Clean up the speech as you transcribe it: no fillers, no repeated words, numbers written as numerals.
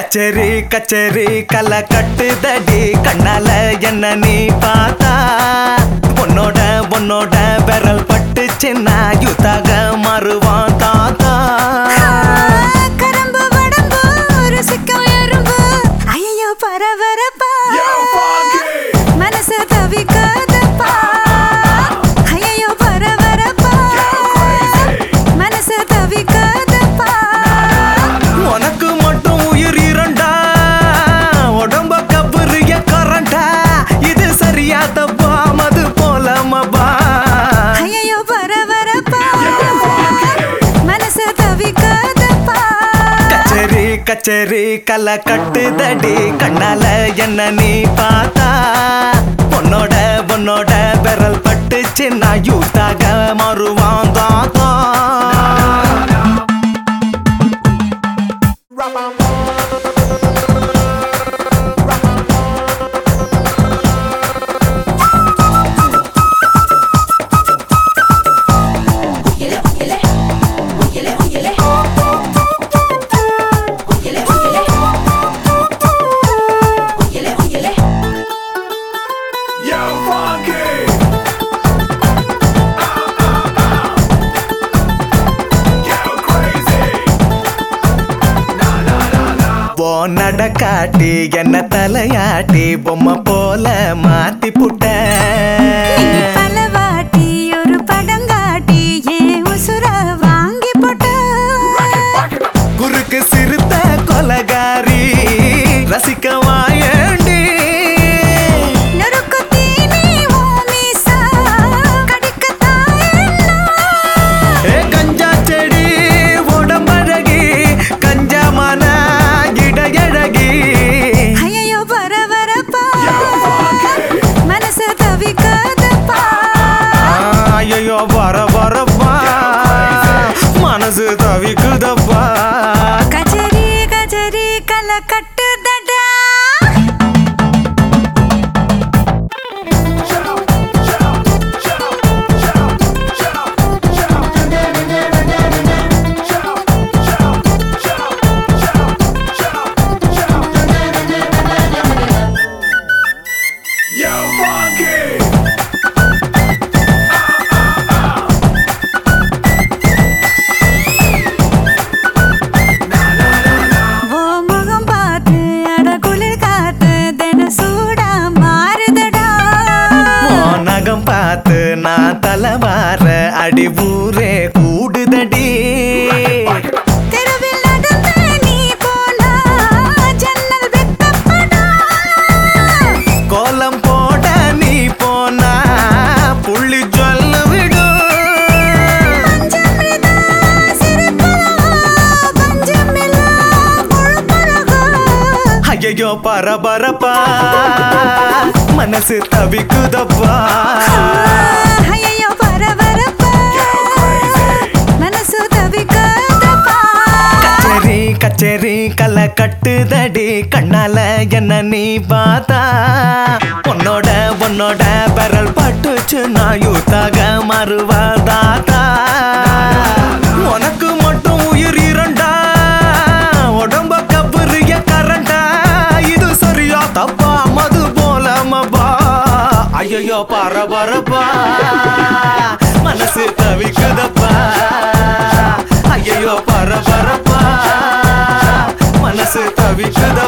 கச்சேரி கச்சேரி கலை கட்டுதடி கண்ணால என்ன நீ பார்த்தா உன்னோட விரல் பட்டுச்சுன்னா யுத்தாக மாறுவான் தாத்தா கரம்பு வடம்பு ருசிக்கும் எறும்பு ஐயோ பரபரப்பா மனசு தவிக்காதப்பா ஐயோ பரபரப்பா மனசு தவிக்காதப்பா உனக்கு மட்டும் உயிர் இரண்டா உடம்ப கபுரிய கரண்டா இது சரியா தப்பா மது போலமபா ஐயோ பரபரப்பா மனசு தவிக்காதப்பா கச்சேரி கச்சேரி கலை கட்டுதடி கண்ணால என்ன நீ பார்த்தா உன்னோட விரல் பட்டுச்சுன்னா யூத்தாக மாறுவான் தாத்தா நடக்காட்டி என்ன தலையாட்டி பொம்மை போல மாத்தி புட்ட பலவாட்டி ஒரு படங்காட்டி ஏன் உசுர வாங்கி போட்ட குறுக்கு சிறுத்த கொலகாரி ரசிக்க வாயண்டி கஞ்சா செடி உடம்பழகி கஞ்சா மன இடையழகி ஐயோ பரபரப்பா மனசு தவிக்காதப்பா ஐயோ பரபரப்பா மனசு தவிக்குதப்பா கச்சேரி கச்சேரி கலை கட்டுதடா நான் தலைவார அடி ஊரே கூடுதடி தெருவில் நடந்து நீ போனா ஜன்னல் வெட்டப்படா கோலம் போட நீ போனா புள்ளி சொல்லு விடும் ஐயோ பரபரப்பா மனசு தவிக்குதப்பா ஐயோ பரபரப்பா மனசு தவிக்காதப்பா கச்சேரி கச்சேரி கலை கட்டுதடி கண்ணால என்ன நீ பார்த்தா உன்னோட விரல் பட்டுச்சு நான் யூத்தாக மாறுவா தாத்தா உனக்கு மட்டும் உயிர் இரண்டா உடம்ப கபுரிய கரண்டா இது சரியா தப்பா மது போலமபா ஐயோ பரபரப்பா மனசு தவிக்குதப்பா ஐயோ பரபரப்பா மனசு தவிக்குத